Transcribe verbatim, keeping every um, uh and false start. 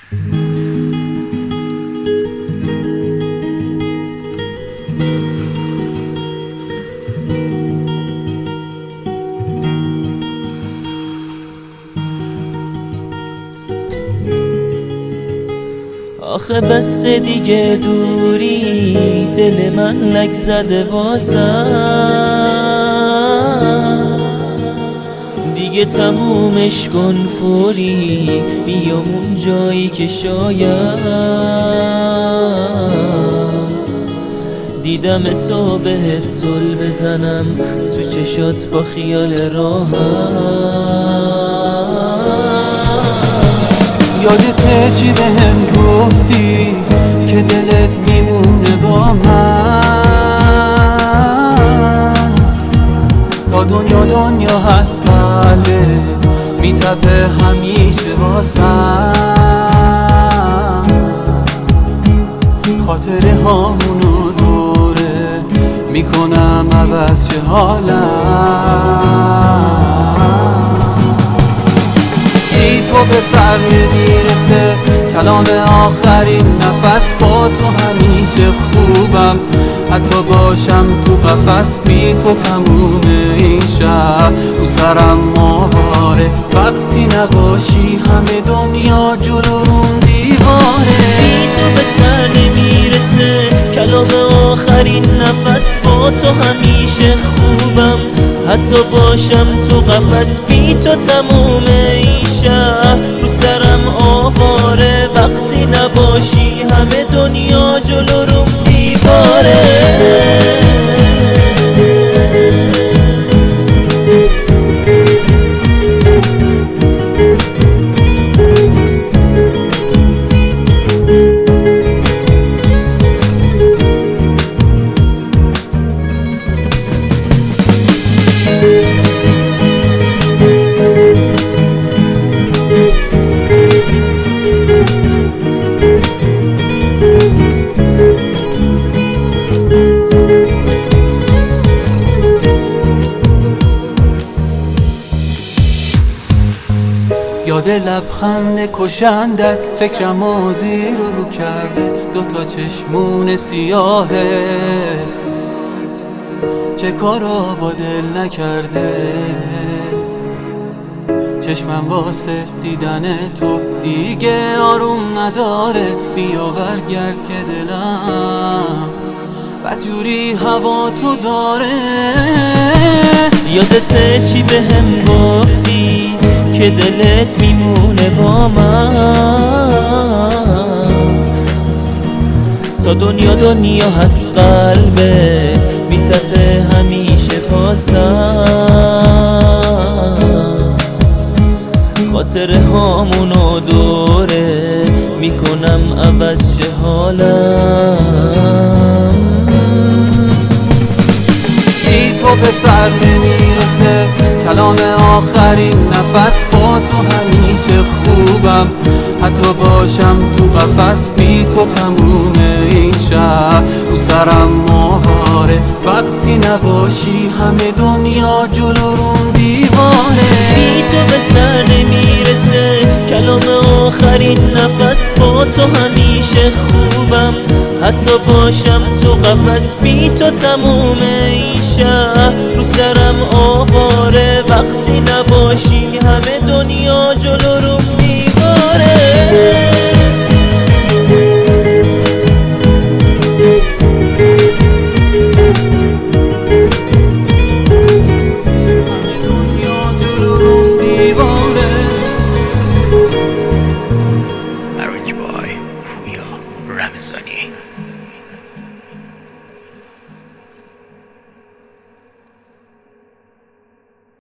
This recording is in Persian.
آخه بس دیگه دوری دل من لک زده واسد، دیگه تمومش کن فوری، بیام اون جایی که شاید دیدم تو بهت زل بزنم تو چشات با خیال راحت. یادته چی بهم گفتی که دلت میمونه با من، تا دنیا دنیا هست قلبت میتپه همیشه واسم، خاطره هامونو دوره میکنم عوض چه حالم. تو به سر نمیرسه کلام آخرین نفس، با تو همیشه خوبم حتی باشم تو قفس، بی تو تموم این شهر رو سرم ماواره، وقتی نباشی همه دنیا جلو روم دیواره. بی تو به سر نمیرسه کلام آخرین نفس، با تو همیشه خوبم حتی باشم تو قفس، بی تو تموم این شهر رو سرم آواره، وقتی نباشی همه دنیا جلو روم دیواره. یاد لبخند کشندت فکرم و زیر رو رو کرده، دوتا چشمون سیاهه چه کارا با دل نکرده، چشمم واسه دیدن تو دیگه آروم نداره، بیا برگرد که دلم بدجوری هوا تو داره. یادته چی بهم گفتی که دلت میمونه با من، تا دنیا دنیا هست قلبت میتپه همیشه پاسم، خاطره هامونو دوره میکنم عوض چه حالم. بی تو به سر نمیرسه کلام آخرین نفس، با تو همیشه خوبم حتی باشم تو قفس، بی تو تموم این شهر رو سرم ماواره، وقتی نباشی همه دنیا جلو روم دیواره. بی تو به سر نمیرسه کلام آخرین نفس، با تو همیشه خوبم حتی باشم تو قفس، بی تو تموم این شهر رو سرم آواره، وقتی نباشی همه دنیا جلو روم دیواره. Arranged by Fuya Ramazani.